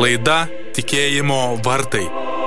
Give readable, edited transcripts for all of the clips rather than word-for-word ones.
Laida Tikėjimo vartai.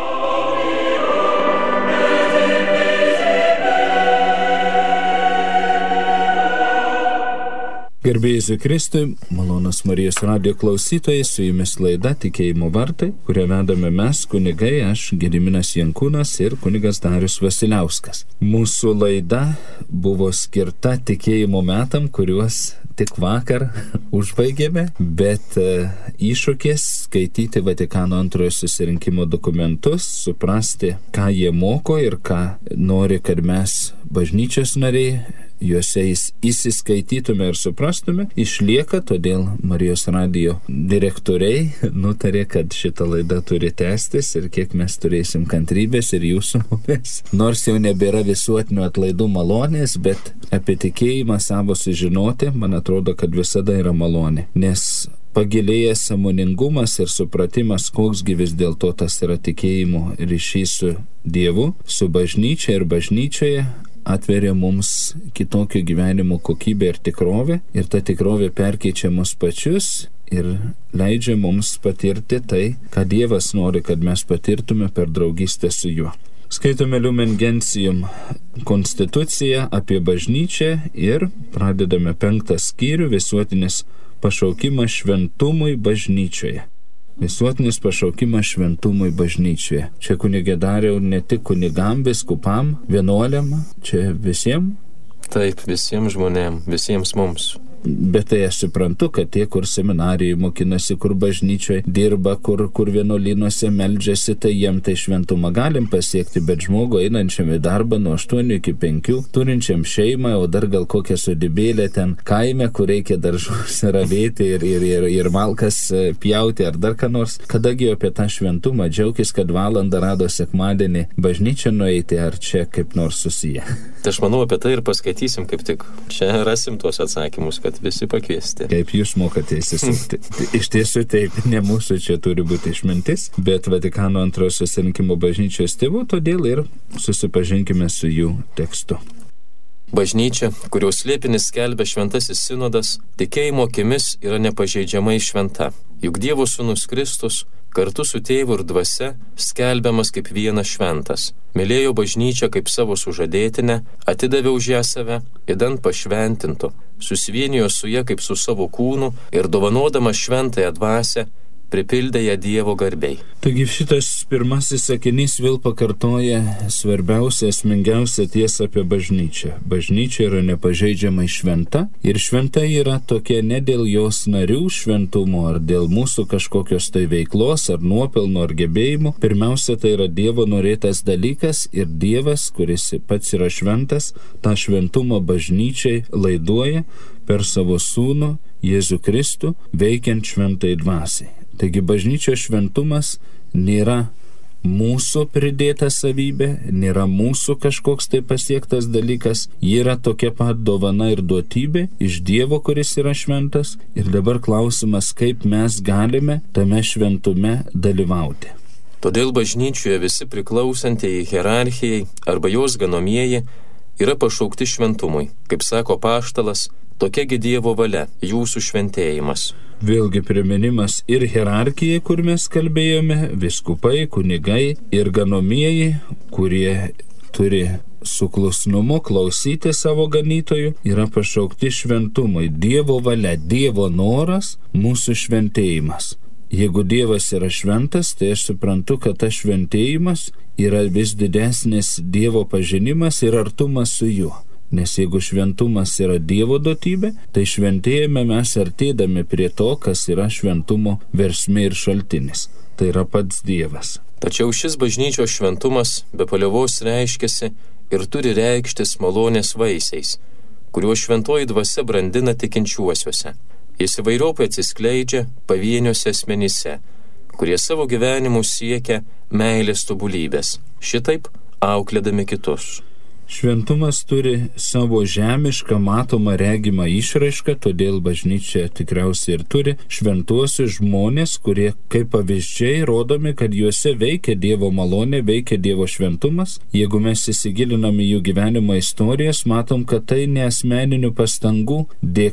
Garbė Jėzui Kristui, malonūs Marijos radijo klausytojai, su jumis laida Tikėjimo vartai, kurią vedame mes, kunigai, aš Gediminas Jankūnas ir kunigas Darius Vasiliauskas. Mūsų laida buvo skirta tikėjimo metam, kuriuos tik vakar užbaigėme, bet iššūkis skaityti Vatikano antrojo susirinkimo dokumentus, suprasti, ką jie moko ir ką nori, kad mes bažnyčios nariai juose įsiskaitytume ir suprastume, išlieka, todėl Marijos radijo direktoriai nutarė, kad šita laida turi tęstis ir kiek mes turėsim kantrybės ir jūsų mumis. Nors jau nebėra visuotinių atlaidų malonės, bet apie tikėjimą savo sužinoti, man atrodo, kad visada yra malonė, nes pagilėjęs sąmoningumas ir supratimas, koksgi vis dėlto tas yra tikėjimo ryšys su Dievu, su bažnyčia ir bažnyčioje, atveria mums kitokio gyvenimo kokybę ir tikrovę, ir ta tikrovė perkeičia mus pačius ir leidžia mums patirti tai, ką Dievas nori, kad mes patirtume per draugystę su juo. Skaitome Lumen Gentium konstituciją apie bažnyčią ir pradedame 5 skyrių visuotinis pašaukimas šventumui bažnyčioje. Visuotinis pašaukimas šventumui bažnyčioje. Čia kunigė Dariau ne tik kunigam, biskupam, vienuoliam, čia visiems? Taip, visiems žmonėms, visiems mums. Bet tai aš suprantu, kad tie, kur seminarijai mokinasi, kur bažnyčioje dirba, kur vienuolynuose meldžiasi, tai jiem tai šventumą galim pasiekti, bet žmogų einančiam į darbą nuo 8 iki 5, turinčiam šeimą, o dar gal kokią sodybėlę ten kaime, kur reikia daržus ravėti ir malkas pjauti ar dar ką nors. Kadagi apie tą šventumą džiaugis, kad valandą rado sekmadienį bažnyčią nueiti, ar čia kaip nors susiję? Tai aš manau, apie tai ir paskaitysim, kaip tik čia rasim tuos atsakymus, kad visi pakviesti. Kaip jūs mokate įsisukti. Iš tiesų taip, ne mūsų čia turi būti išmintis, bet Vatikano antrojo susirinkimo bažnyčios tėvų, todėl ir susipažinkime su jų tekstu. Bažnyčia, kurios slėpinis skelbia šventasis sinodas, tikėjimo akimis yra nepažeidžiamai šventa. Juk Dievo sūnus Kristus kartu su tėvu ir dvasia skelbiamas kaip vienas šventas. Mylėjo bažnyčią kaip savo sužadėtinę, atidavė už ją save, idant pašventintų, susivienijo su ja kaip su savo kūnu ir dovanodamas šventąją dvasią, pripildė ją Dievo garbei. Taigi šitas pirmasis sakinys vėl pakartoja svarbiausią, esmingiausią tiesą apie bažnyčią. Bažnyčia yra nepažeidžiamai šventa ir šventa yra tokia ne dėl jos narių šventumo ar dėl mūsų kažkokios tai veiklos ar nuopelno ar gebėjimų. Pirmiausia, tai yra Dievo norėtas dalykas ir Dievas, kuris pats yra šventas, tą šventumą bažnyčiai laiduoja per savo sūnų Jėzų Kristų veikiant šventai dvasiai. Taigi bažnyčios šventumas nėra mūsų pridėta savybė, nėra mūsų kažkoks tai pasiektas dalykas, ji yra tokia pat dovana ir duotybė iš Dievo, kuris yra šventas. Ir dabar klausimas, kaip mes galime tame šventume dalyvauti. Todėl bažnyčioje visi priklausantieji hierarchijai arba jos ganomieji yra pašaukti šventumui. Kaip sako apaštalas, tokiagi Dievo valia, jūsų šventėjimas. Vėlgi priminimas ir hierarchijai, kur mes kalbėjome, viskupai, kunigai ir ganomieji, kurie turi suklusnumu klausyti savo ganytojų, yra pašaukti šventumui. Dievo valia, Dievo noras, mūsų šventėjimas. Jeigu Dievas yra šventas, tai aš suprantu, kad tas šventėjimas yra vis didesnis Dievo pažinimas ir artumas su juo. Nes jeigu šventumas yra Dievo duotybė, tai šventėjame mes artėdami prie to, kas yra šventumo versmė ir šaltinis. Tai yra pats Dievas. Tačiau šis bažnyčios šventumas be paliovos reiškiasi ir turi reikštis malonės vaisiais, kuriuos šventoji dvasia brandina tikinčiuosiuose. Jis įvairiopai atsiskleidžia pavieniuose asmenyse, kurie savo gyvenimu siekia meilės tobulybės, šitaip auklėdami kitus. Šventumas turi savo žemišką, matomą, regimą išraišką, todėl bažnyčia tikriausiai ir turi šventuosius žmonės, kurie kaip pavyzdžiai rodomi, kad juose veikia Dievo malonė, veikia Dievo šventumas. Jeigu mes įsigiliname jų gyvenimo istorijas, matom, kad tai ne asmeninių pastangų dėka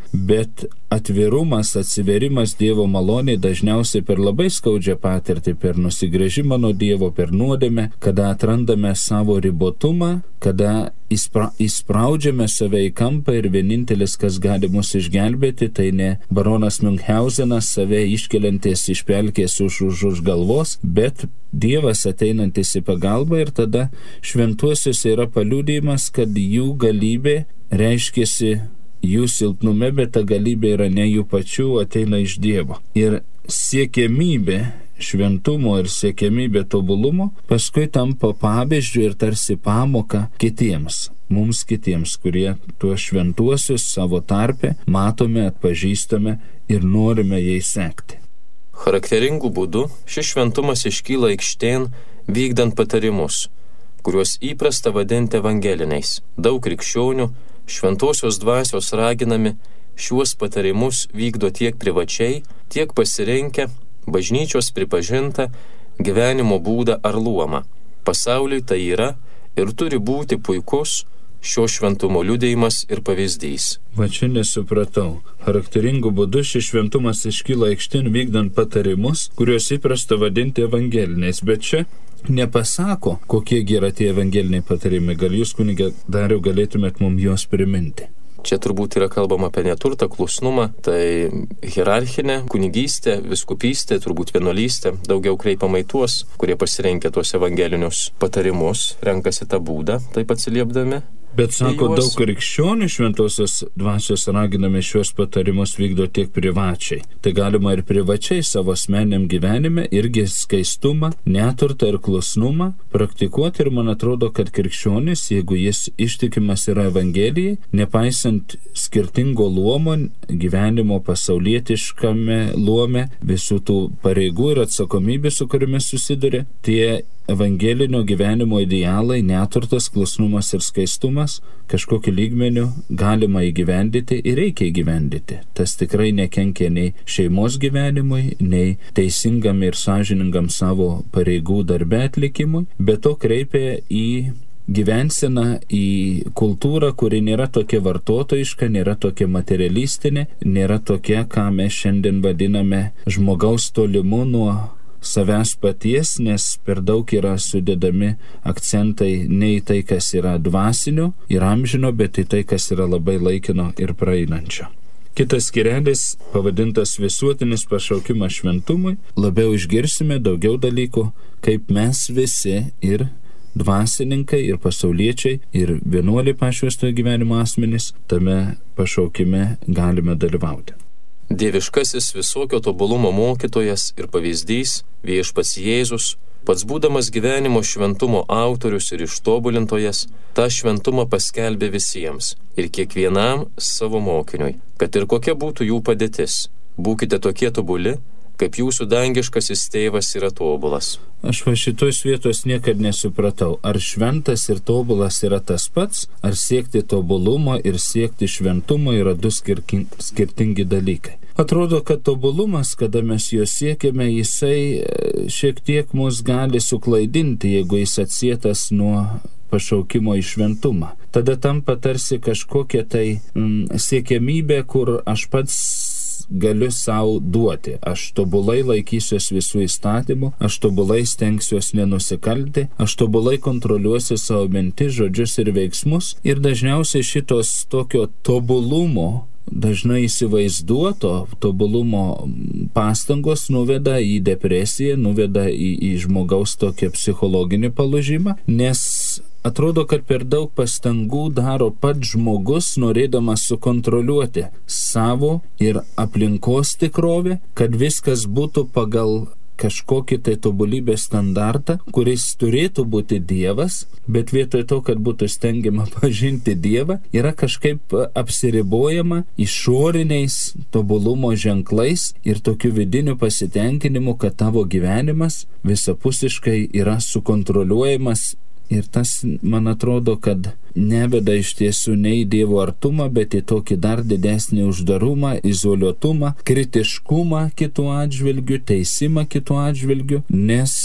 bet atvirumas, atsiverimas Dievo maloniai dažniausiai per labai skaudžią patirtį, per nusigręžimą nuo Dievo, per nuodėmę, kada atrandame savo ribotumą, kada įspraudžiame save į kampą ir vienintelis, kas gali mus išgelbėti, tai ne baronas Münchhausenas save iškeliantis iš pelkės už galvos, bet Dievas ateinantis į pagalbą, ir tada šventuosiuose yra paliudijimas, kad jų galybė reiškiasi jų silpnume, bet ta galybė yra ne jų pačių, ateina iš Dievo. Ir siekiamybė šventumo ir siekiamybė tobulumo paskui tampa pavyzdžiu ir tarsi pamoka kitiems, mums kitiems, kurie tuos šventuosius savo tarpe matome, atpažįstame ir norime jais sekti. Charakteringų būdų šis šventumas iškyla aikštėn vykdant patarimus, kuriuos įprasta vadinti evangeliniais. Daug krikščionių šventosios dvasios raginami šiuos patarimus vykdo tiek privačiai, tiek pasirinkę bažnyčios pripažintą gyvenimo būdą ar luomą. Pasauliui tai yra ir turi būti puikus šio šventumo liudijimas ir pavyzdys. Va čia nesupratau. Charakteringų būdų šis šventumas iškyla aikštėn vykdant patarimus, kuriuos įprasta vadinti evangeliniais, bet čia nepasako, kokie yra tie evangeliniai patarimai. Gal jūs, kunige Dariau, galėtumėt mums juos priminti? Čia turbūt yra kalbama apie neturtą, klusnumą, tai hierarchinė kunigystė, viskupystė, turbūt vienuolystė, daugiau kreipiama į tuos, kurie pasirenkia tuos evangelinius patarimus, renkasi tą būdą, taip atsiliepdami. Bet sako, daug krikščionių šventosios dvasios raginami šios patarimus vykdo tiek privačiai. Tai galima ir privačiai savo asmeniniam gyvenime irgi skaistumą, neturtą ir klusnumą praktikuoti, ir man atrodo, kad krikščionis, jeigu jis ištikimas yra Evangelijai, nepaisant skirtingo luomo, gyvenimo pasaulietiškame luome, visų tų pareigų ir atsakomybių, su kuriamis susiduria, tie evangelinio gyvenimo idealai, neturtas, klusnumas ir skaistumas kažkokiu lygmeniu galima įgyvendyti ir reikia įgyvendyti. Tas tikrai nekenkia nei šeimos gyvenimui, nei teisingam ir sąžiningam savo pareigų darbe atlikimui, bet to kreipia į gyvenseną, į kultūrą, kuri nėra tokia vartotojiška, nėra tokia materialistinė, nėra tokia, ką mes šiandien vadiname žmogaus tolimu nuo savęs paties, nes per daug yra sudedami akcentai ne į tai, kas yra dvasinio ir amžino, bet į tai, kas yra labai laikino ir praeinančio. Kitas skyrelis, pavadintas visuotinis pašaukimas šventumui, labiau išgirsime daugiau dalykų, kaip mes visi ir dvasininkai, ir pasauliečiai, ir vienuoliai pašvęstojo gyvenimo asmenys tame pašaukime galime dalyvauti. Dieviškasis visokio tobulumo mokytojas ir pavyzdys, viešpats Jėzus, pats būdamas gyvenimo šventumo autorius ir ištobulintojas, tą šventumą paskelbė visiems ir kiekvienam savo mokiniui, kad ir kokia būtų jų padėtis. Būkite tokie tobuli, kaip jūsų dangiškasis tėvas yra tobulas. Aš va šitos vietos niekad nesupratau, ar šventas ir tobulas yra tas pats, ar siekti tobulumo ir siekti šventumo yra du skirtingi dalykai. Atrodo, kad tobulumas, kada mes jo siekiame, jisai šiek tiek mus gali suklaidinti, jeigu jis atsietas nuo pašaukimo į šventumą. Tada tampa tarsi kažkokia tai siekiamybė, kur aš pats galiu savo duoti. Aš tobulai laikysiuos visų įstatymų, aš tobulai stengsiuos nenusikalti, aš tobulai kontroliuosiu savo mintis, žodžius ir veiksmus. Ir dažniausiai šitos tokio tobulumo, dažnai įsivaizduoto tobulumo pastangos nuveda į depresiją, nuveda į žmogaus tokį psichologinį palūžimą, nes atrodo, kad per daug pastangų daro pats žmogus, norėdamas sukontroliuoti savo ir aplinkos tikrovę, kad viskas būtų pagal kažkokį tai tobulybės standartą, kuris turėtų būti Dievas, bet vietoj to, kad būtų stengiama pažinti Dievą, yra kažkaip apsiribojama išoriniais tobulumo ženklais ir tokiu vidiniu pasitenkinimu, kad tavo gyvenimas visapusiškai yra sukontroliuojamas. Ir tas, man atrodo, kad neveda iš tiesų ne į Dievo artumą, bet į tokį dar didesnį uždarumą, izoliuotumą, kritiškumą kitų atžvilgių, teisimą kitų atžvilgių, nes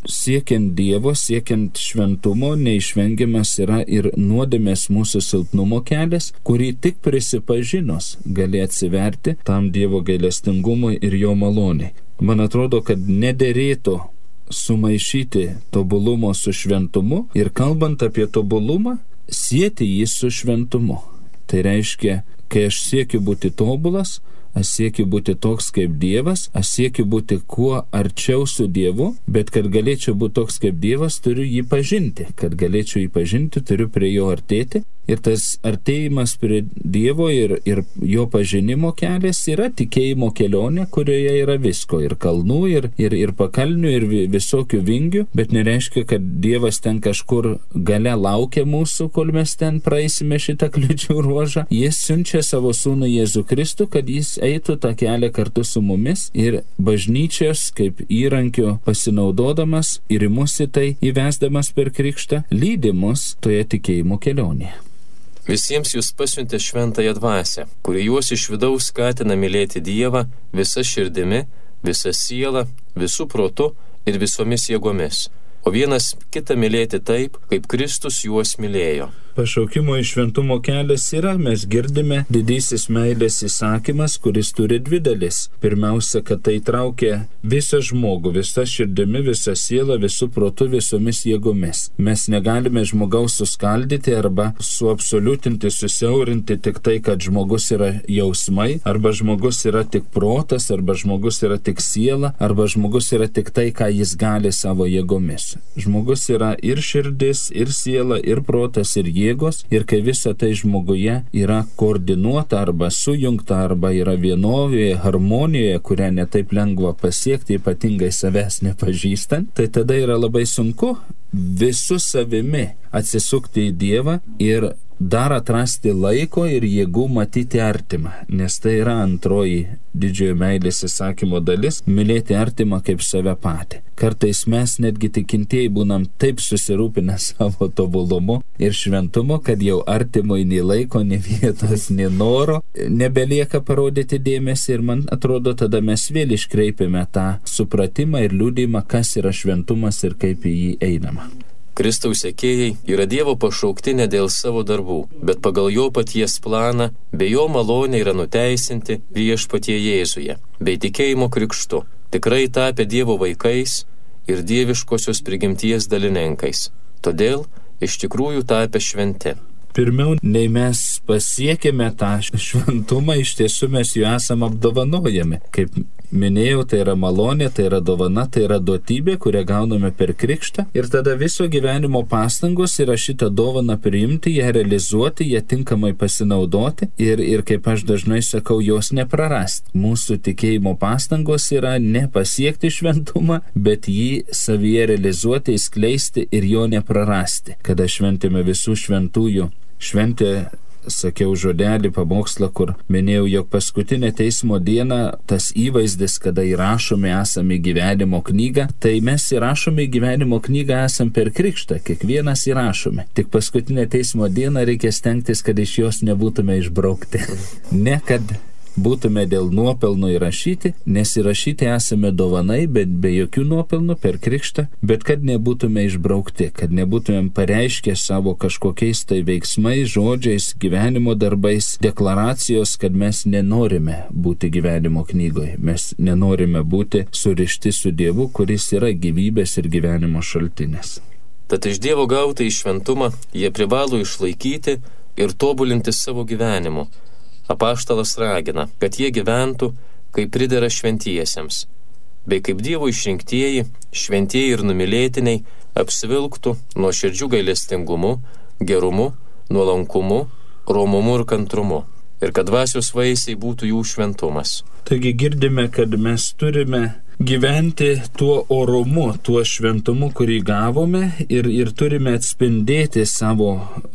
siekiant Dievo, siekiant šventumo, neišvengiamas yra ir nuodėmės mūsų silpnumo kelias, kurį tik prisipažinus gali atsiverti tam Dievo gailestingumui ir jo maloniai. Man atrodo, kad nederėtų sumaišyti tobulumo su šventumu ir kalbant apie tobulumą, sieti jį su šventumu. Tai reiškia, kai aš siekiu būti tobulas, aš siekiu būti toks kaip Dievas, aš siekiu būti kuo arčiau su Dievu, bet kad galėčiau būti toks kaip Dievas, turiu jį pažinti. Kad galėčiau jį pažinti, turiu prie jo artėti. Ir tas artėjimas prie Dievo ir jo pažinimo kelias yra tikėjimo kelionė, kurioje yra visko. Ir kalnų, ir pakalnių, ir visokių vingių. Bet nereiškia, kad Dievas ten kažkur gale laukia mūsų, kol mes ten praeisime šitą kliūčių ruožą. Jis siunčia savo sūnų Jėzų Kristų, kad jis eitų tą kelią kartu su mumis ir bažnyčios kaip įrankiu pasinaudodamas ir į mus į tai įvesdamas per krikštą, lydi mus toje tikėjimo kelionėje. Visiems jūs pasiuntė šventąją dvasią, kuri juos iš vidaus skatina mylėti Dievą visa širdimi, visa siela, visų protu ir visomis jėgomis, o vienas kitą mylėti taip, kaip Kristus juos mylėjo. Pašaukimo į šventumo kelias yra, mes girdime, didysis meilės įsakymas, kuris turi dvi dalis. Pirmiausia, kad tai traukia visą žmogų, visą širdimi, visą sielą, visų protų, visomis jėgomis. Mes negalime žmogaus suskaldyti arba suabsoliutinti, susiaurinti tik tai, kad žmogus yra jausmai, arba žmogus yra tik protas, arba žmogus yra tik siela, arba žmogus yra tik tai, ką jis gali savo jėgomis. Žmogus yra ir širdis, ir siela, ir protas, ir jėgos, ir kai visa tai žmoguje yra koordinuota arba sujungta, arba yra vienovėje, harmonijoje, kurią netaip lengva pasiekti, ypatingai savęs nepažįstant, tai tada yra labai sunku visų savimi atsisukti į Dievą ir dar atrasti laiko ir jėgų matyti artimą, nes tai yra antroji didžiojo meilės įsakymo dalis - mylėti artimą kaip save patį. Kartais mes netgi tikintieji būnam taip susirūpinę savo tobulumu ir šventumu, kad jau artimui nei laiko, nei vietos, nei noro nebelieka parodyti dėmesį ir man atrodo, tada mes vėl iškreipiame tą supratimą ir liudijimą, kas yra šventumas ir kaip į jį einama. Kristaus sekėjai yra Dievo pašaukti ne dėl savo darbų, bet pagal jo paties planą, bei jo malonė yra nuteisinti viešpatie Jėzuje, bei tikėjimo krikštu, tikrai tapę Dievo vaikais ir dieviškosios prigimties dalininkais. Todėl iš tikrųjų tapę šventi. Pirmiau, nei mes pasiekėme tą šventumą, iš tiesų mes jų esam apdovanojami. Kaip minėjau, tai yra malonė, tai yra dovana, tai yra duotybė, kurią gauname per krikštą. Ir tada viso gyvenimo pastangos yra šitą dovaną priimti, ją realizuoti, ją tinkamai pasinaudoti ir kaip aš dažnai sakau, jos neprarasti. Mūsų tikėjimo pastangos yra ne pasiekti šventumą, bet jį savyje realizuoti, įskleisti ir jo neprarasti. Kada šventėme visų šventųjų šventė, sakiau žodelį pamokslą, kur minėjau, jog paskutinę teismo dieną tas įvaizdis, kada įrašome esame į gyvenimo knygą, tai mes įrašome į gyvenimo knygą esam per krikštą, kiekvienas įrašome. Tik paskutinę teismo dieną reikia stengtis, kad iš jos nebūtume išbraukti. Ne kad būtume dėl nuopelnų įrašyti, nes įrašyti esame dovanai, bet be jokių nuopelnų per krikštą, bet kad nebūtume išbraukti, kad nebūtumėm pareiškę savo kažkokiais tai veiksmais, žodžiais, gyvenimo darbais, deklaracijos, kad mes nenorime būti gyvenimo knygoje, mes nenorime būti surišti su Dievu, kuris yra gyvybės ir gyvenimo šaltinis. Tad iš Dievo gautą į šventumą jie privalo išlaikyti ir tobulinti savo gyvenimu. Apaštalas ragina, kad jie gyventų, kaip pridera šventiesiems, bei kaip Dievo išrinktieji, šventieji ir numylėtiniai apsivilktų nuoširdžiu gailestingumu, gerumu, nuolankumu, romumu ir kantrumu, ir kad dvasios vaisiai būtų jų šventumas. Taigi girdime, kad mes turime gyventi tuo orumu, tuo šventumu, kurį gavome ir turime atspindėti savo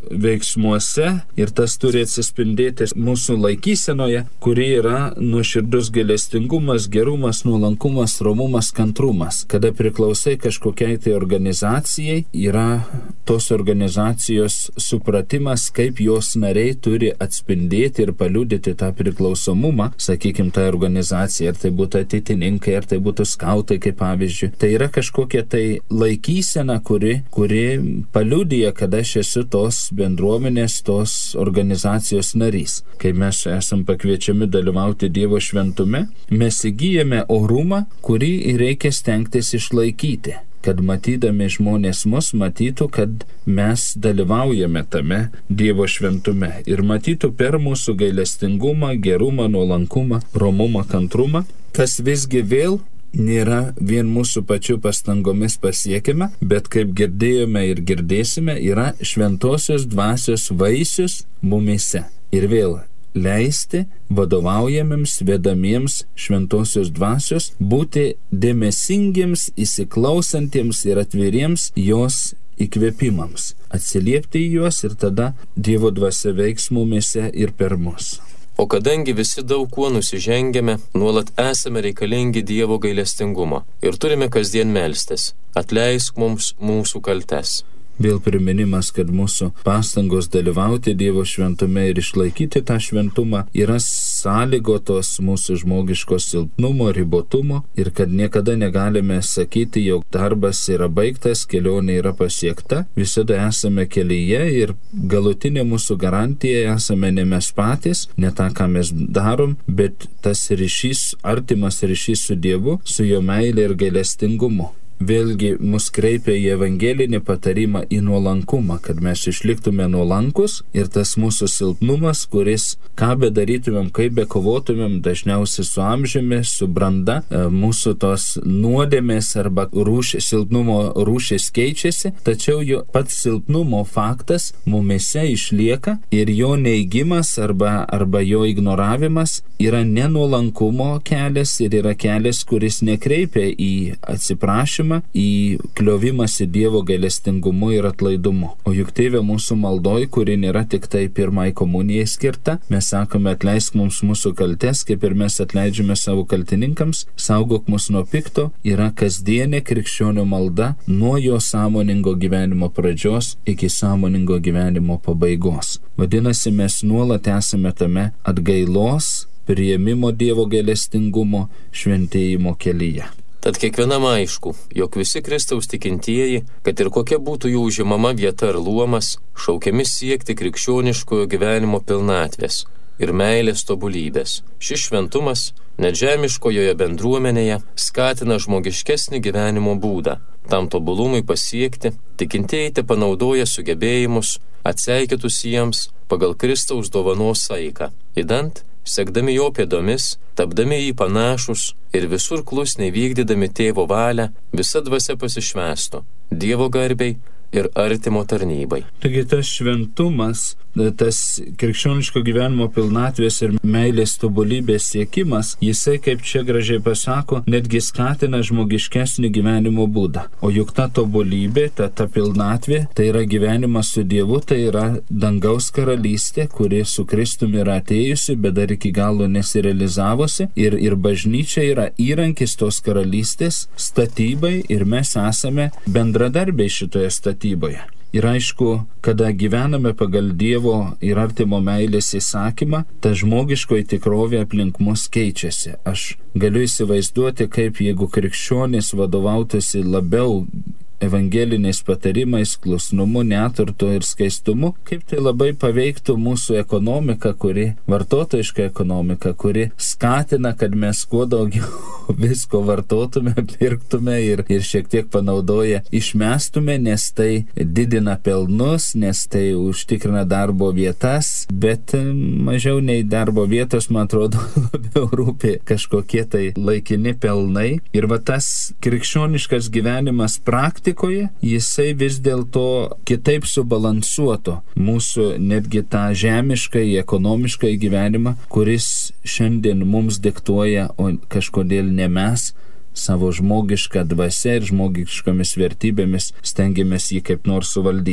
veiksmuose ir tas turi atsispindėti mūsų laikysenoje, kuri yra nuoširdus gailestingumas, gerumas, nuolankumas, romumas, kantrumas. Kada priklausai kažkokiai tai organizacijai, yra tos organizacijos supratimas, kaip jos nariai turi atspindėti ir paliudyti tą priklausomumą, sakykime, tą organizaciją, ar tai būtų ateitininkai, ar tai būtų skautai, kaip pavyzdžiui. Tai yra kažkokia tai laikysena, kuri paliudija, kad aš esu tos bendruomenės, tos organizacijos narys. Kai mes esam pakviečiami dalyvauti Dievo šventume, mes įgyjame orumą, kurį reikia stengtis išlaikyti, kad matydami žmonės mus matytų, kad mes dalyvaujame tame Dievo šventume ir matytų per mūsų gailestingumą, gerumą, nuolankumą, romumą, kantrumą, kas visgi vėl nėra vien mūsų pačių pastangomis pasiekime, bet kaip girdėjome ir girdėsime, yra šventosios dvasios vaisius mumyse. Ir vėl leisti vadovaujamiems, vedamiems šventosios dvasios būti dėmesingiems, įsiklausantiems ir atviriems jos įkvėpimams, atsiliepti į juos ir tada Dievo dvasia veiks mumyse ir per mus. O kadangi visi daug kuo nusižengiame, nuolat esame reikalingi Dievo gailestingumo ir turime kasdien melstis, atleisk mums mūsų kaltes. Vėl priminimas, kad mūsų pastangos dalyvauti Dievo šventume ir išlaikyti tą šventumą yra sąlygotos mūsų žmogiško silpnumo, ribotumo ir kad niekada negalime sakyti, jog darbas yra baigtas, kelionė yra pasiekta, visada esame kelyje ir galutinė mūsų garantija esame ne mes patys, ne tą, ką mes darom, bet tas ryšys, artimas ryšys su Dievu, su jo meilė ir gailestingumu. Vėlgi mus kreipia į evangelinį patarimą į nuolankumą, kad mes išliktume nuolankus ir tas mūsų silpnumas, kuris, ką bedarytumėm, kaip bekovotumėm, dažniausiai su amžiumi, su branda, mūsų tos nuodėmės arba silpnumo rūšis keičiasi, tačiau jo pats silpnumo faktas mumyse išlieka ir jo neigimas arba jo ignoravimas yra nenuolankumo kelias ir yra kelias, kuris nekreipia į atsiprašymą, į kliovimąsi Dievo gailestingumu ir atlaidumu. O juk Tėve mūsų maldoj, kuri nėra tik tai pirmai komunijai skirta, mes sakome, atleisk mums mūsų kaltes, kaip ir mes atleidžiame savo kaltininkams, saugok mus nuo pikto, yra kasdienė krikščionio malda nuo jo sąmoningo gyvenimo pradžios iki sąmoningo gyvenimo pabaigos. Vadinasi, mes nuolat esame tame atgailos, priėmimo Dievo gailestingumo, šventėjimo kelyje. Tad kiekvienam aišku, jog visi Kristaus tikintieji, kad ir kokia būtų jų užimama vieta ar luomas, šaukiami siekti krikščioniškojo gyvenimo pilnatvės ir meilės tobulybės. Šis šventumas net žemiškojoje bendruomenėje skatina žmogiškesnį gyvenimo būdą. Tam tobulumui pasiekti, tikintieji tepanaudoja sugebėjimus, atseikėtus jiems pagal Kristaus dovanos saiką, idant sekdami jo pėdomis, tapdami jį panašus ir visur klusniai vykdydami Tėvo valią, visa dvasia pasišvęstų Dievo garbei ir artimo tarnybai. Taigi tas šventumas, tas krikščioniško gyvenimo pilnatvės ir meilės tobulybės siekimas, jisai, kaip čia gražiai pasako, netgi skatina žmogiškesnį gyvenimo būdą. O juk ta tobulybė, ta pilnatvė, tai yra gyvenimas su Dievu, tai yra dangaus karalystė, kuri su Kristumi yra atėjusi, bet dar iki galo nesirealizavusi. Ir bažnyčia yra įrankis tos karalystės statybai ir mes esame bendradarbiai šitoje statyboje. Ir aišku, kada gyvename pagal Dievo ir artimo meilės įsakymą, ta žmogiškoji tikrovė aplink mus keičiasi. Aš galiu įsivaizduoti, kaip jeigu krikščionys vadovautųsi labiau evangeliniais patarimais, klusnumu, neturtu ir skaistumu, kaip tai labai paveiktų mūsų ekonomiką, vartotojišką ekonomiką, kuri skatina, kad mes kuo daugiau visko vartotume, pirktume ir šiek tiek panaudoję išmestume, nes tai didina pelnus, nes tai užtikrina darbo vietas, bet mažiau nei darbo vietos, man atrodo, labiau rūpi kažkokie tai laikini pelnai. Ir va tas krikščioniškas gyvenimas praktikoje, jisai vis dėlto kitaip subalansuoto mūsų netgi tą žemišką, ekonomišką gyvenimą, kuris šiandien mums diktuoja, o kažkodėl ne mes savo žmogišką dvasią ir žmogiškomis vertybėmis stengiamės jį kaip nors suvaldyti.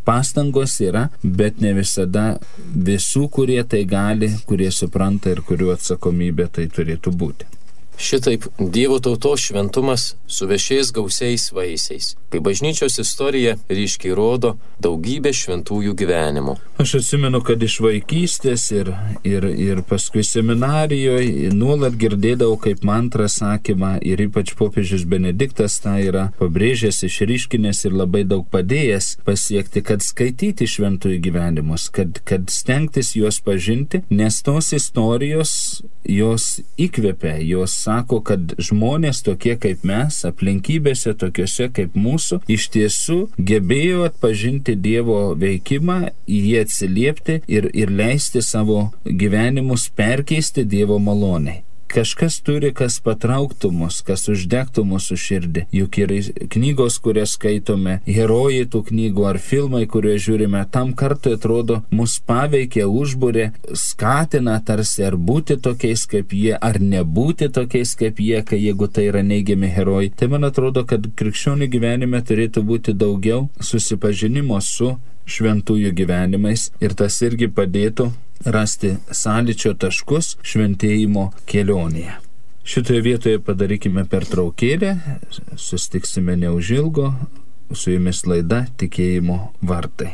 pastangos yra, bet ne visada visų, kurie tai gali, kurie supranta ir kurių atsakomybė tai turėtų būti. Šitaip Dievo tautos šventumas su viešiais gausiais vaisiais, kai bažnyčios istorija ryškiai rodo daugybę šventųjų gyvenimų. Aš atsimenu, kad iš vaikystės ir paskui seminarijoje nuolat girdėdavau kaip mantrą sakymą ir ypač popiežius Benediktas tą yra pabrėžęs, išryškinęs ir labai daug padėjęs pasiekti, kad skaityti šventųjų gyvenimus, kad stengtis juos pažinti, nes tos istorijos jos įkvepia, jos sako, kad žmonės tokie kaip mes, aplinkybėse tokiuose kaip mūsų, iš tiesų gebėjo atpažinti Dievo veikimą, į jį atsiliepti ir leisti savo gyvenimus perkeisti Dievo maloniai. Kažkas turi, kas patrauktų mus, kas uždegtų mūsų širdį. Juk ir knygos, kurias skaitome, herojai tų knygų ar filmai, kuriuos žiūrime, tam kartui atrodo mus paveikia, užbūrė, skatina tarsi ar būti tokiais kaip jie, ar nebūti tokiais kaip jie, kai jeigu tai yra neigiami herojai. Tai man atrodo, kad krikščionių gyvenime turėtų būti daugiau susipažinimo su šventųjų gyvenimais ir tas irgi padėtų rasti sąlyčio taškus šventėjimo kelionėje. Šitoje vietoje padarykime pertraukėlę, sustiksime neužilgo, su jumis laida Tikėjimo vartai.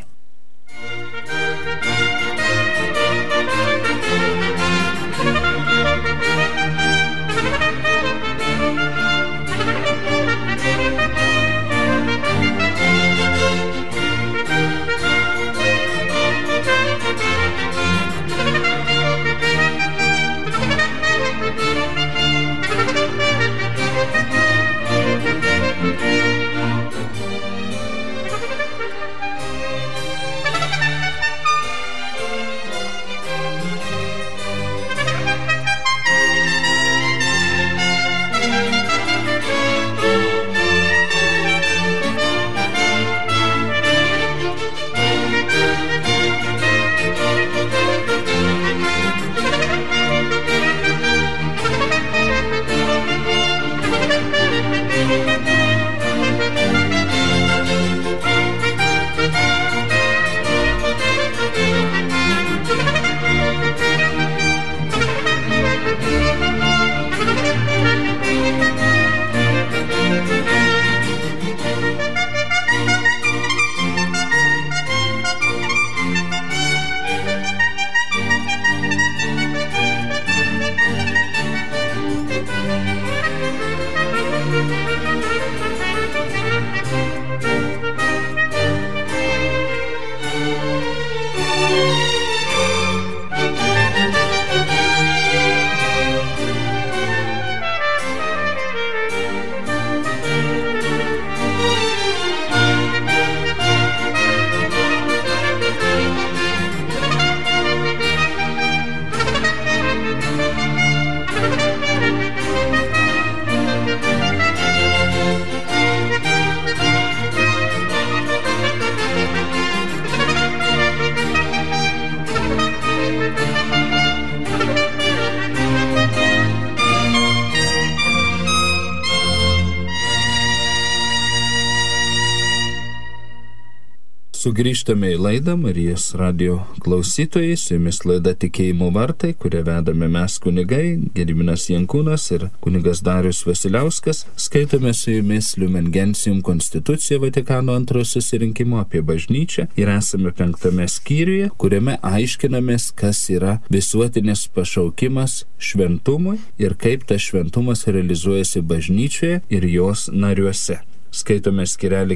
Sugrįžtame į laidą Marijos radio klausytojai, su jumis laida Tikėjimo vartai, kurią vedame mes kunigai, Gediminas Jankūnas ir kunigas Darius Vasiliauskas. Skaitome su jumis Lumen Gentium Konstituciją Vatikano antrojo susirinkimo apie bažnyčią ir esame 5 skyriuje, kuriame aiškinamės, kas yra visuotinis pašaukimas šventumui ir kaip tas šventumas realizuojasi bažnyčioje ir jos nariuose. Skaitome skyrelį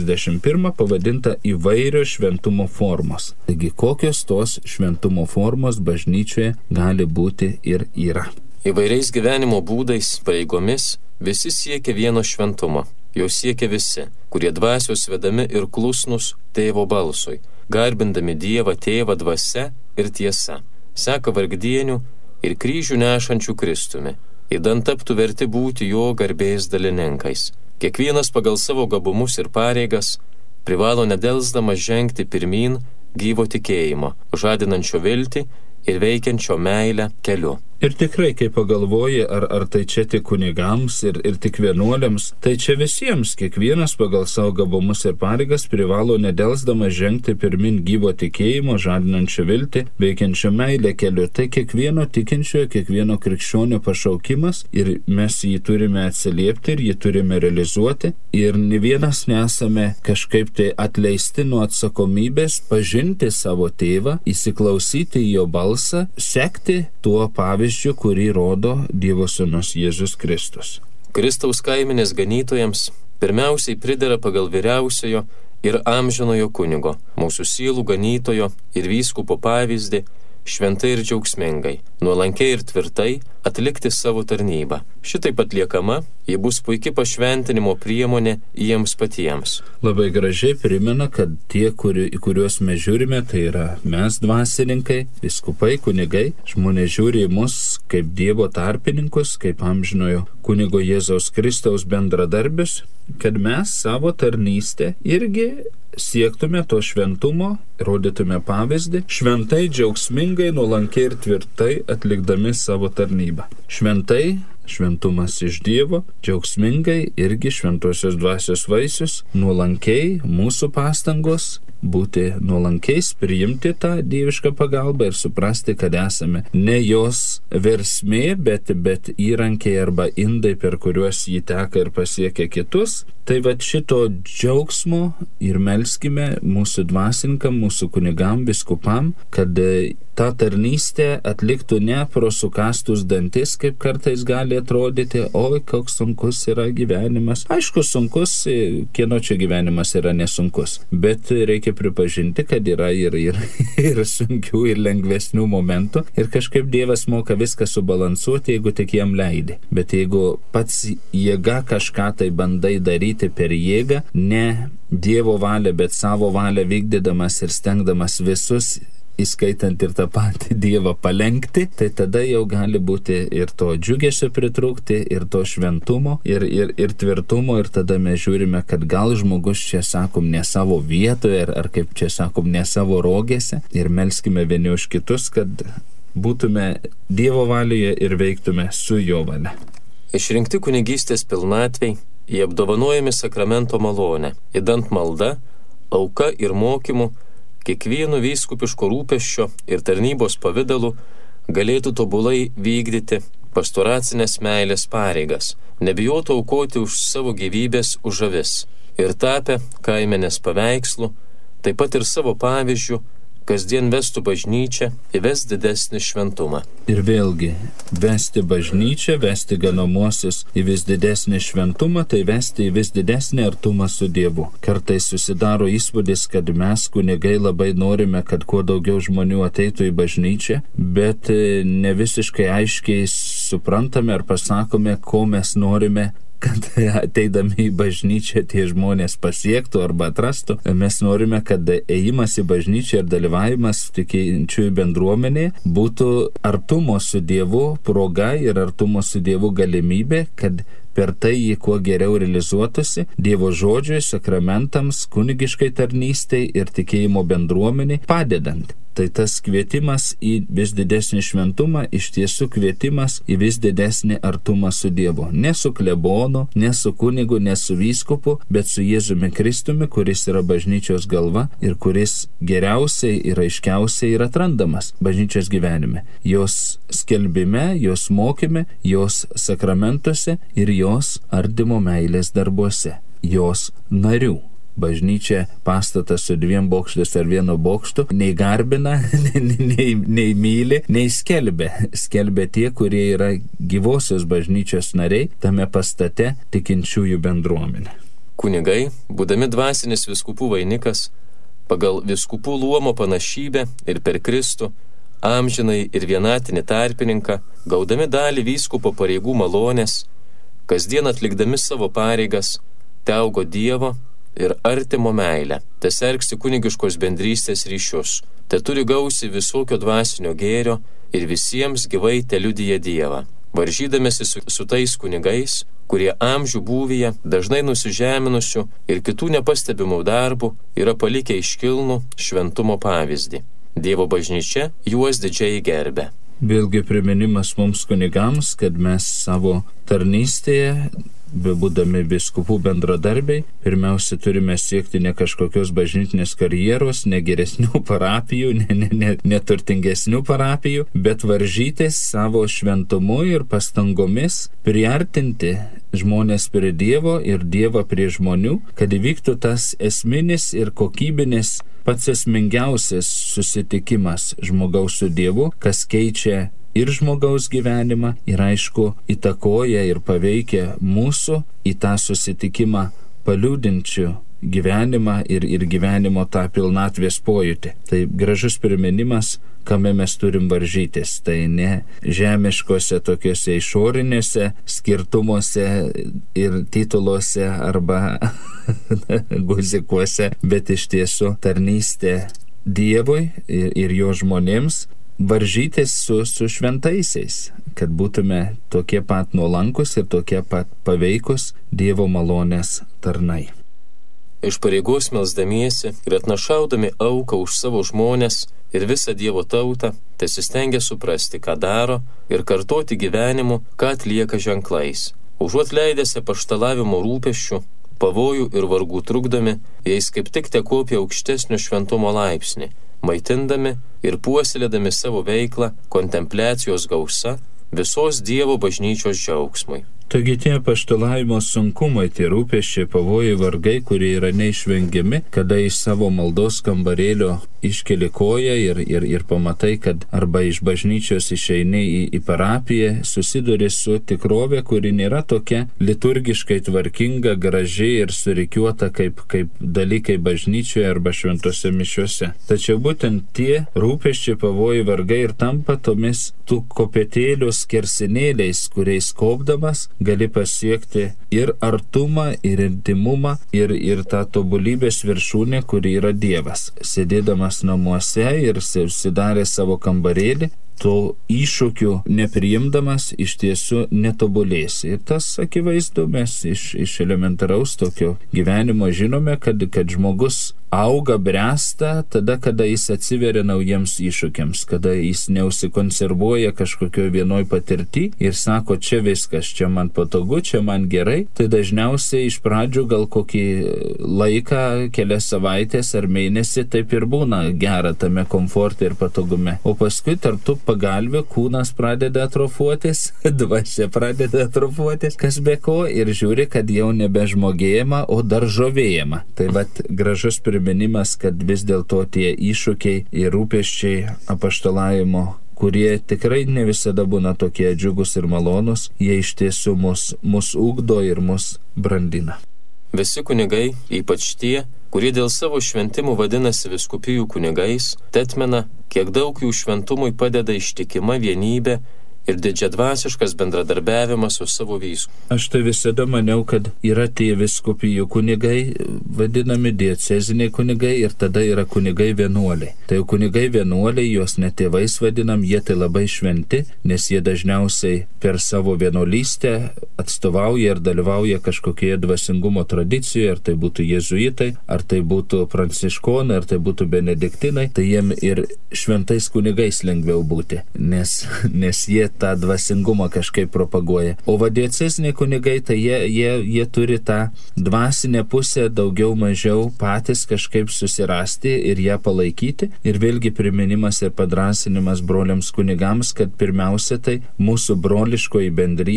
41 pavadintą įvairios šventumo formos. Taigi, kokios tos šventumo formos bažnyčioje gali būti ir yra. Įvairiais gyvenimo būdais, pareigomis visi siekia vieno šventumo. Jo siekia visi, kurie dvasios vedami ir klusnus tėvo balsui, garbindami Dievą tėvą dvasia ir tiesa, seka vargdienių ir kryžių nešančių Kristumi, idant taptų verti būti jo garbės dalininkais. Kiekvienas pagal savo gabumus ir pareigas privalo nedelsdamas žengti pirmyn gyvo tikėjimo, žadinančio viltį ir veikiančio meilę keliu. Ir tikrai, kai pagalvoji, ar tai čia tik kunigams ir tik vienuoliams, tai čia visiems, kiekvienas pagal savo gabumus ir pareigas privalo nedelsdamas žengti pirmin gyvo tikėjimo, žadinančio viltį, veikiančio meilę keliu. Tai kiekvieno tikinčiojo, kiekvieno krikščionio pašaukimas ir mes jį turime atsiliepti ir jį turime realizuoti. Ir ne vienas nesame kažkaip tai atleisti nuo atsakomybės pažinti savo tėvą, įsiklausyti į jo balsą, sekti tuo pavyzdžiu, kurį rodo Dievo Sūnus Jėzus Kristus. Kristaus kaimenės ganytojams pirmiausiai pridera pagal vyriausiojo ir amžinojo kunigo, mūsų sielų ganytojo ir vyskupo pavyzdį, šventai ir džiaugsmingai, nuolankiai ir tvirtai atlikti savo tarnybą. Šitaip atliekama, ji bus puikia pašventinimo priemonė jiems patiems. Labai gražiai primena, kad tie, į kuriuos mes žiūrime, tai yra mes dvasininkai, vyskupai, kunigai, žmonės žiūri į mus kaip Dievo tarpininkus, kaip amžinojo kunigo Jėzaus Kristaus bendradarbius, kad mes savo tarnystę irgi siektume to šventumo, rodytume pavyzdį, šventai, džiaugsmingai, nuolankiai ir tvirtai atlikdami savo tarnybą. Šventai, šventumas iš Dievo, džiaugsmingai irgi šventosios dvasios vaisius, nuolankiai mūsų pastangos, būti nuolankiais, priimti tą dievišką pagalbą ir suprasti, kad esame ne jos versmė, bet įrankiai arba indai, per kuriuos jį teka ir pasiekia kitus. Tai va šito džiaugsmo ir melskime mūsų dvasininkam, mūsų kunigam, biskupam, kad tą tarnystę atliktų ne pro sukastus dantis, kaip kartais gali atrodyti, oi, koks sunkus yra gyvenimas. Aišku, sunkus, kieno čia gyvenimas yra nesunkus, bet reikia pripažinti, kad yra ir sunkių, ir lengvesnių momentų, ir kažkaip Dievas moka viską subalansuoti, jeigu tik jam leidi. Bet jeigu pats jėga kažką tai bandai daryti per jėgą, ne Dievo valią, bet savo valią vykdydamas ir stengdamas visus, įskaitant ir tą patį Dievą palenkti, tai tada jau gali būti ir to džiugesio pritrūkti, ir to šventumo, ir tvirtumo, ir tada mes žiūrime, kad gal žmogus čia, sakom, ne savo vietoje, ar kaip čia, sakom, ne savo rogėse, ir melskime vieni už kitus, kad būtume Dievo valioje ir veiktume su jo valia. Išrinkti kunigystės pilnatvei, jie apdovanojami sakramento malonę, įdant malda, auka ir mokymu, kiekvienu vyskupiško rūpesčio ir tarnybos pavidalu galėtų tobulai vykdyti pastoracinės meilės pareigas, nebijotų aukoti už savo gyvybės už avis ir tapę kaimenės paveikslu, taip pat ir savo pavyzdžių, kasdien vestų bažnyčią, įves didesnį šventumą. Ir vėlgi, vesti bažnyčią, vesti ganomuosius į vis didesnį šventumą, tai vesti į vis didesnį artumą su Dievu. Kartais susidaro įspūdis, kad mes, kunigai, labai norime, kad kuo daugiau žmonių ateitų į bažnyčią, bet ne visiškai aiškiai suprantame ar pasakome, ko mes norime, kad ateidami į bažnyčią tie žmonės pasiektų arba atrastų. Mes norime, kad ėjimas į bažnyčią ir dalyvavimas tikinčiųjų bendruomenėje būtų artumo su Dievu proga ir artumo su Dievu galimybė, kad per tai jį kuo geriau realizuotųsi Dievo žodžiui, sakramentams, kunigiškai tarnystei ir tikėjimo bendruomeniai padedant. Tai tas kvietimas į vis didesnį šventumą, iš tiesų kvietimas į vis didesnį artumą su Dievu. Ne su klebonu, ne su kunigu, ne su vyskupu, bet su Jėzumi Kristumi, kuris yra bažnyčios galva ir kuris geriausiai ir aiškiausiai yra atrandamas bažnyčios gyvenime. Jos skelbime, jos mokyme, jos sakramentuose ir jos artimo meilės darbuose, jos narių. Bažnyčia pastatas su 2 bokštais ar 1 bokštu nei garbina, nei myli, nei skelbia. Skelbia tie, kurie yra gyvosios bažnyčios nariai tame pastate tikinčiųjų bendruomenė. Kunigai, būdami dvasinis vyskupų vainikas, pagal vyskupų luomo panašybę ir per Kristų, amžinai ir vienatinį tarpininką, gaudami dalį vyskupo pareigų malonės, kasdien atlikdami savo pareigas, teaugo Dievo ir artimo meilę, te sergsti kunigiškos bendrystės ryšius, te turi gausi visokio dvasinio gėrio ir visiems gyvai te liudija Dievą. Varžydamėsi su tais kunigais, kurie amžių būvyje, dažnai nusižeminusių ir kitų nepastebimų darbų yra palikę iškilnų šventumo pavyzdį. Dievo bažnyčia juos didžiai gerbė. Vėlgi priminimas mums kunigams, kad mes savo tarnystėje, bebūdami vyskupų bendradarbiai, pirmiausia turime siekti ne kažkokios bažnytinės karjeros, ne geresnių parapijų, ne turtingesnių parapijų, bet varžytis savo šventumu ir pastangomis priartinti žmonės prie Dievo ir Dievą prie žmonių, kad įvyktų tas esminis ir kokybinis, pats esmingiausias susitikimas žmogaus su Dievu, kas keičia ir žmogaus gyvenimą, ir aišku, įtakoja ir paveikia mūsų į tą susitikimą paliūdinčių gyvenimą ir gyvenimo tą pilnatvės pojūtį. Tai gražus priminimas, kame mes turim varžytis. Tai ne žemiškose tokiuose išorinėse skirtumuose ir tituluose arba guzikuose, bet iš tiesų tarnystė Dievui ir jo žmonėms, varžytis su šventaisiais, kad būtume tokie pat nuolankus ir tokie pat paveikus Dievo malonės tarnai. Iš pareigos melsdamiesi ir atnašaudami auką už savo žmonės ir visą Dievo tautą, tesistengia suprasti, ką daro ir kartoti gyvenimu, ką atlieka ženklais. Užuot leidęs apaštalavimo rūpesčių, pavojų ir vargų trukdomi, jais kaip tik tekopia aukštesnio šventumo laipsnį, maitindami ir puoselėdami savo veiklą kontempliacijos gausa visos Dievo bažnyčios džiaugsmui. Taigi tie apaštalavimo sunkumai, tie rūpesčiai, pavojai, vargai, kurie yra neišvengiami, kada iš savo maldos kambarėlio iškeli koją ir pamatai, kad arba iš bažnyčios išeini į parapiją, susiduri su tikrovė, kuri nėra tokia liturgiškai tvarkinga, graži ir surikiuota kaip dalykai bažnyčioje arba šventose mišiuose. Tačiau būtent tie rūpesčiai, pavojai, vargai ir tampa tomis tų kopėtėlių skersinėliais, kuriais kopdamas gali pasiekti ir artumą, ir intimumą, ir tą tobulybės viršūnę, kuri yra Dievas. Sėdėdamas namuose ir susidaręs savo kambarėlį, to iššūkių nepriimdamas iš tiesų netobulės. Ir tas akivaizdu, mes iš elementaraus tokio gyvenimo žinome, kad žmogus auga, bręsta tada, kada jis atsiveria naujiems iššūkiams, kada jis neusikonservuoja kažkokio vienoj patirtį ir sako, čia viskas, čia man patogu, čia man gerai. Tai dažniausiai iš pradžių gal kokį laiką, kelias savaitės ar mėnesį taip ir būna gera tame komforte ir patogume. O paskui tarp tų pagalvių kūnas pradeda atrofuotis, dvasia pradeda atrofuotis, kas be ko, ir žiūri, kad jau nebe žmogėjama, o daržovėjama. Tai vat gražus priminimas, kad vis dėlto tie iššūkiai ir rūpesčiai apaštalavimo, kurie tikrai ne visada būna tokie džiugus ir malonus, jie iš tiesų mus ugdo ir mus brandina. Visi kunigai, ypač tie, kurie dėl savo šventimų vadinasi vyskupijų kunigais, tetmena, kiek daug jų šventumui padeda ištikima vienybė ir didžiadvasiškas bendradarbiavimas su savo vyskupu. Aš tai visada maniau, kad yra tie vyskupijų kunigai, vadinami dieceziniai kunigai, ir tada yra kunigai vienuoliai. Tai kunigai vienuoliai, juos ne tėvais vadinam, jie tai labai šventi, nes jie dažniausiai per savo vienuolystę atstovauja ir dalyvauja kažkokioje dvasingumo tradicijoje, ar tai būtų jėzuitai, ar tai būtų pranciškonai, ar tai būtų benediktinai, tai jiem ir šventais kunigais lengviau būti, nes jie tą dvasingumą kažkaip propaguoja. O dieceziniai kunigai, tai jie turi tą dvasinę pusę daugiau mažiau patys kažkaip susirasti ir ją palaikyti. Ir vėlgi priminimas ir padrasinimas broliams kunigams, kad pirmiausia tai mūsų broliškoji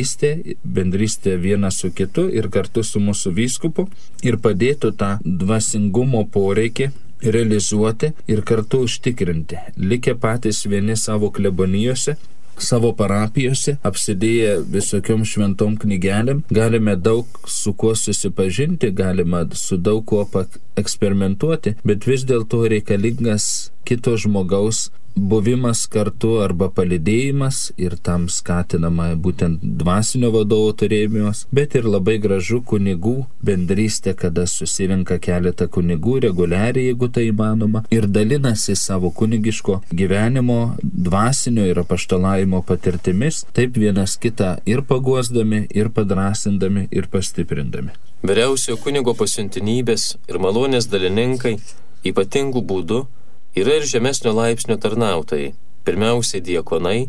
bendrystė vienas su kitu ir kartu su mūsų vyskupu, ir padėtų tą dvasingumo poreikį realizuoti ir kartu užtikrinti. Likę patys vieni savo klebonijose, savo parapijose, apsidėję visokiom šventom knygelėm, galime daug su kuo susipažinti, galima su daug kuo eksperimentuoti, bet vis dėlto reikalingas kito žmogaus buvimas kartu arba palydėjimas, ir tam skatinama būtent dvasinio vadovo turėjimas, bet ir labai gražu kunigų bendrystė, kada susirinka keletą kunigų reguliariai, jeigu tai įmanoma, ir dalinasi savo kunigiško gyvenimo, dvasinio ir apaštalavimo patirtimis, taip vienas kitą ir paguosdami, ir padrasindami, ir pastiprindami. Vyriausiojo kunigo pasiuntinybės ir malonės dalininkai ypatingų būdų yra ir žemesnio laipsnio tarnautojai, pirmiausiai diakonai,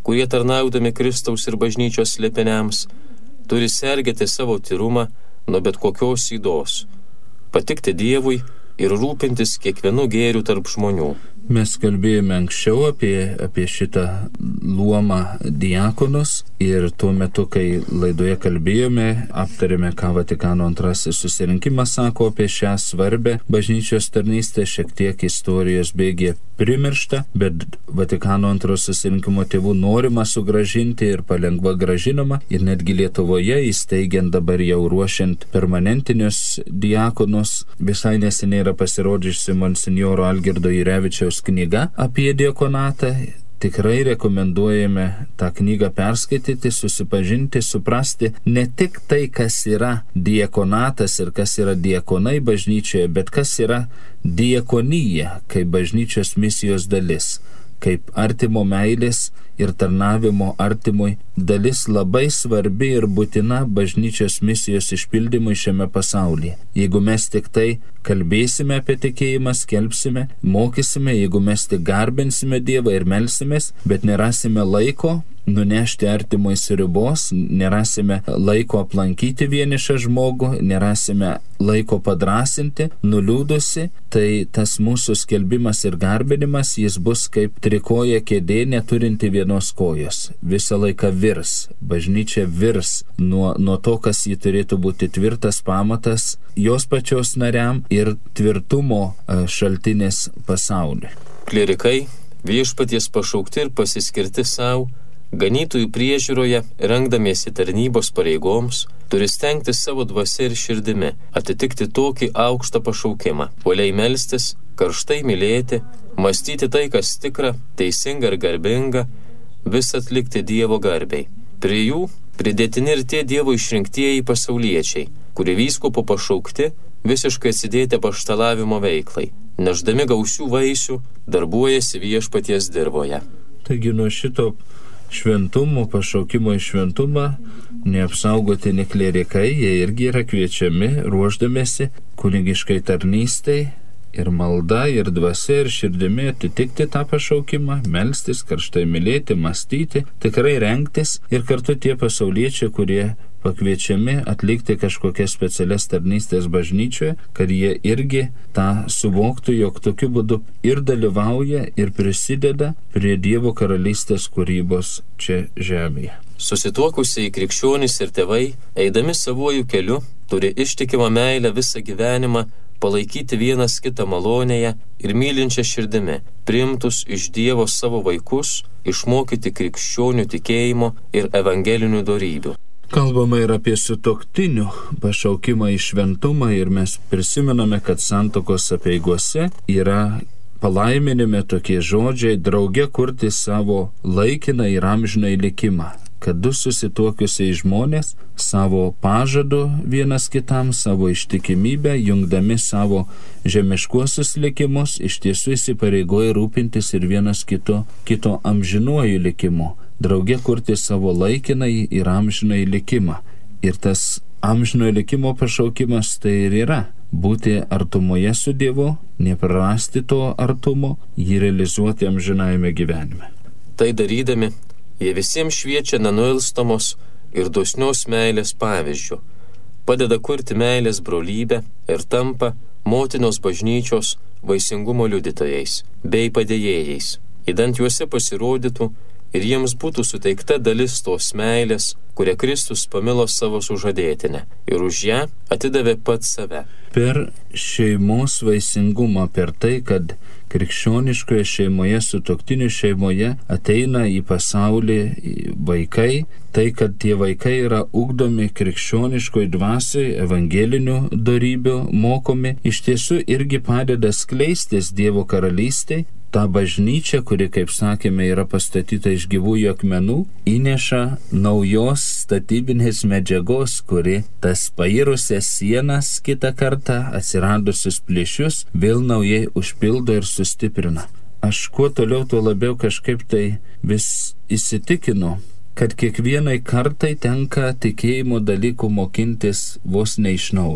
kurie tarnaudami Kristaus ir bažnyčios slėpiniams, turi sergėti savo tyrumą nuo bet kokios ydos, patikti Dievui ir rūpintis kiekvienu gėriu tarp žmonių. Mes kalbėjome anksčiau apie šitą luomą diakonus ir tuo metu, kai laidoje kalbėjome, aptarėme, ką Vatikano antrasis susirinkimas sako apie šią svarbę bažnyčios tarnystę, šiek tiek istorijos bėgė primiršta, bet Vatikano antrojo susirinkimo tėvų norima sugražinti ir palengva gražinama ir netgi Lietuvoje įsteigiant dabar jau ruošiant permanentinius diakonus. Visai neseniai yra pasirodžiusi monsinjoro Algirdo Jurevičiaus knyga apie diakonatą. Tikrai rekomenduojame tą knygą perskaityti, susipažinti, suprasti ne tik tai, kas yra diakonatas ir kas yra diakonai bažnyčioje, bet kas yra diakonija kaip bažnyčios misijos dalis, kaip artimo meilės ir tarnavimo artimui dalis labai svarbi ir būtina bažnyčios misijos išpildymui šiame pasaulyje. Jeigu mes tik tai kalbėsime apie tikėjimą, skelbsime, mokysime, jeigu mes tik garbinsime Dievą ir melsimės, bet nerasime laiko nunešti artimui sriubos, nerasime laiko aplankyti vienišą žmogų, nerasime laiko padrasinti, nuliūdusi, tai tas mūsų skelbimas ir garbinimas, jis bus kaip trikoja kėdė neturinti vienos kojos. Visą laiką virs, bažnyčia virs nuo to, kas jį turėtų būti tvirtas pamatas jos pačios nariam ir tvirtumo šaltinis pasauliui. Klierikai, viešpaties pašaukti ir pasiskirti savo, ganytojų priežiūroje, rengdamiesi tarnybos pareigoms, turi stengtis savo dvasia ir širdimi, atitikti tokį aukštą pašaukimą, uoliai melstis, karštai mylėti, mąstyti tai, kas tikra, teisinga ir garbinga, vis atlikti Dievo garbiai. Prie jų pridėtini ir tie Dievo išrinktieji pasauliečiai, kurie vyskupo pašaukti visiškai atsidėti apaštalavimo veiklai, nešdami gausių vaisių, darbuojasi viešpaties dirvoje. Taigi nuo šito šventumo, pašaukimo į šventumą neapsaugotini klierikai, jie irgi yra kviečiami ruošdamėsi kunigiškai tarnystai ir malda, ir dvasia, ir širdimi atitikti tą pašaukimą, melstis, karštai mylėti, mąstyti, tikrai rengtis ir kartu tie pasauliečiai, kurie pakviečiami atlikti kažkokias specialias tarnystės bažnyčioje, kad jie irgi tą suvoktų, jog tokiu būdu ir dalyvauja, ir prisideda prie Dievo karalystės kūrybos čia žemėje. Susituokusiai krikščionys ir tėvai, eidami savuoju keliu, turi ištikimą meilę visą gyvenimą palaikyti vienas kitą malonėje ir mylinčią širdimi, priimtus iš Dievo savo vaikus, išmokyti krikščionių tikėjimo ir evangelinių dorybių. Kalbama ir apie sutuoktinių pašaukimą į šventumą ir mes prisimename, kad santuokos apeigose yra palaiminime tokie žodžiai: drauge kurti savo laikiną ir amžinai likimą, kad du susituokusiai žmonės savo pažadu vienas kitam, savo ištikimybę, jungdami savo žemiškuosius likimus, iš tiesų įsipareigoja rūpintis ir vienas kito amžinuoju likimu, drauge kurti savo laikinai ir amžinai likimą. Ir tas amžinojo likimo pašaukimas tai ir yra būti artumoje su Dievu, neprarasti to artumo, jį realizuoti amžinajame gyvenime. Tai darydami, jie visiems šviečia nenuilstamos ir dosnios meilės pavyzdžių, padeda kurti meilės brolybę ir tampa motinos bažnyčios vaisingumo liudytojais bei padėjėjais, idant juose pasirodytų ir jiems būtų suteikta dalis tos meilės, kurią Kristus pamilo savo sužadėtinę ir už ją atidavė pats save. Per šeimos vaisingumą, per tai, kad krikščioniškoje šeimoje, sutuoktinių šeimoje ateina į pasaulį vaikai, tai, kad tie vaikai yra ugdomi krikščioniškoj dvasiai, evangelinių dorybių mokomi, iš tiesų irgi padeda skleistis Dievo karalystei. Ta bažnyčia, kuri, kaip sakėme, yra pastatyta iš gyvųjų akmenų, įneša naujos statybinės medžiagos, kuri tas pairusias sienas kitą kartą, atsiradusius plyšius, vėl naujai užpildo ir sustiprina. Aš kuo toliau, tuo labiau kažkaip tai vis įsitikinu, kad kiekvienai kartai tenka tikėjimo dalykų mokintis vos ne iš naujo.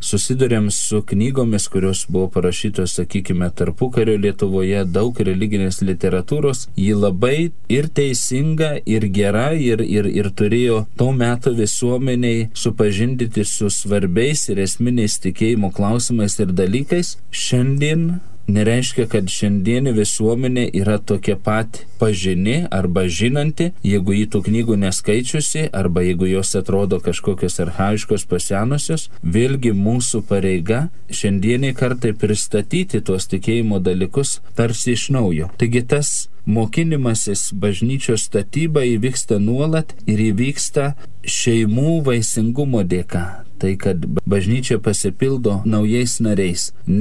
susidurėm su knygomis, kurios buvo parašytos, sakykime, tarpukario Lietuvoje, daug religinės literatūros, ji labai ir teisinga, ir gera, ir turėjo to meto visuomeniai supažindyti su svarbiais ir esminiais tikėjimo klausimais ir dalykais. Šiandien nereiškia, kad šiandienė visuomenė yra tokia pat pažini arba žinanti, jeigu jį tų knygų neskaičiusi, arba jeigu jos atrodo kažkokios archaiškos, pasenusios. Vėlgi mūsų pareiga šiandieniai kartai pristatyti tuos tikėjimo dalykus tarsi iš naujo. Taigi tas mokinimasis bažnyčios statyba įvyksta nuolat ir įvyksta šeimų vaisingumo dėka. Tai, kad bažnyčia pasipildo naujais nariais.